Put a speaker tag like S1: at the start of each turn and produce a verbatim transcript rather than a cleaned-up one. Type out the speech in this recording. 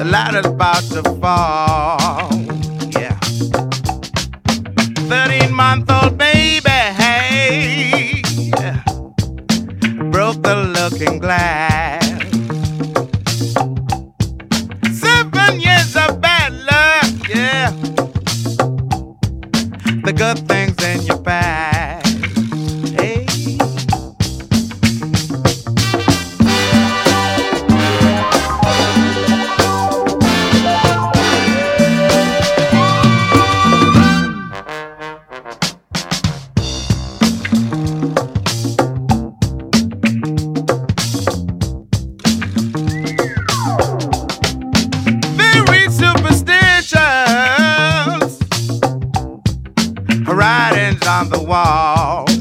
S1: ladder's about to fall. Yeah. thirteen month old baby, hey, yeah, broke the looking glass. Seven years of bad luck, yeah, the good things in your past. Hey. Writings on the wall.